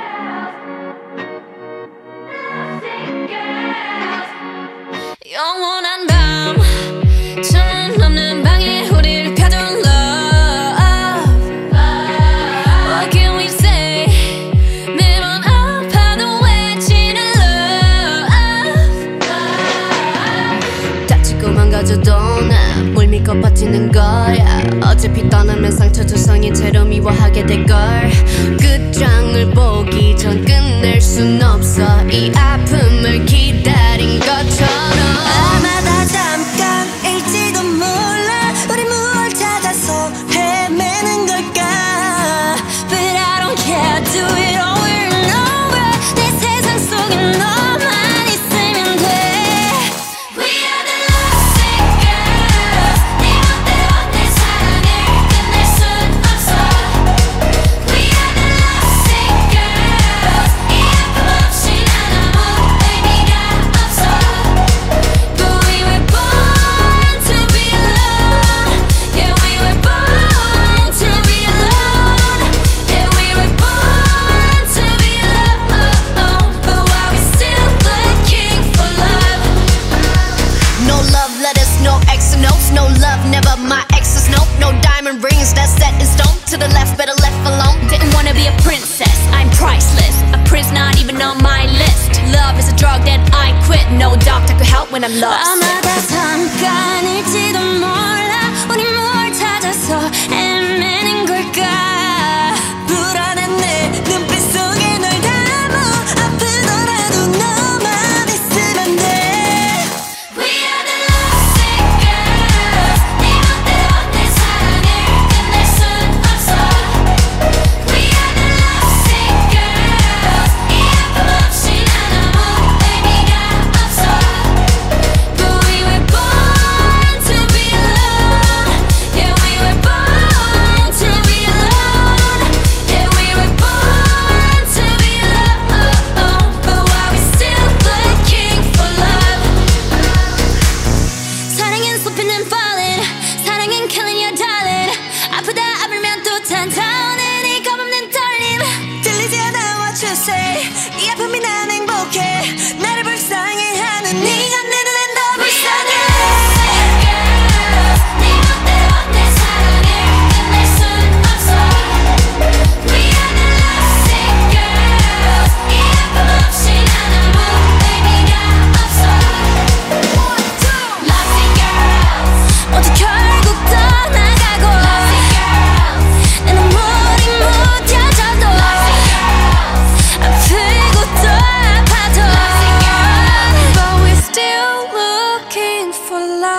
영원한 밤 천 넘는 방에 우리를 가둔 love. What can we say? 매번 아파도 외치는 love. 다치고 망가져도 난 물 믿고 버티는 거야. 어차피 떠나면 상처 조성인 채로 미워하게 될걸. 끝장을 보기 전 끝낼 순 없어. 이 아픔을 기다린 것처럼. 아마 다 잠깐일지도 몰라. 우리 무얼 찾아서 헤매는 걸까. But I don't care, do it over and over. 내 세상 속에 너만 있으면 돼. We are the lovesick girls. 네 멋대로 내 사랑을 끝낼 순 없어. We are the lovesick girls. 이 아픔 없이 난 아무 의미가 없어. But we were born to be alone. Yeah, we were born to be alone. Yeah, we were born to be alone. But why we still looking for love? No love letters, no X and O's. No love, never my exes, no. No diamond rings that's set in stone. To the left, better left alone. Didn't wanna be a princess, I'm priceless. A prince not even on my list. Love is a drug that I quit. No doctor could help when I'm lost. 아마 다 잠깐일지도 몰라. 우리 뭘 찾아서 헤매는 걸까. 불안한 내 눈빛 속에 널 담아. 아프더라도 너만 있으면 돼. We are the lovesick girls. 네 멋대로 내 사랑을 끝낼 순 없어. We are the lovesick girls. 이 아픔 없이 난 아무 의미가 없어. But we were born to be alone. Yeah, we were born to be alone. Yeah, we were born to be alone. But why we still looking for love? 사랑은 숲이는 falling. 사랑은 killing your darling. 아프다 아프면 또 찾아오는 이 겁없는 떨림. 들리지 않아 what you say. 이 아픔이 난 행복해. 나를 불쌍해하는 네가 내 눈엔 더 불쌍해. Girls, 네 멋대로 내 사랑을 끝낼 순 없어. We are the lovesick girls. 이 아픔 없이 난 아무 의미가 없어. Lovesick girls, 모두 결국 떠나가고. lovesick girls, 내 눈물이 묻혀져도. lovesick girls, 아프고 또 아파도. lovesick girls. But we're still looking for love.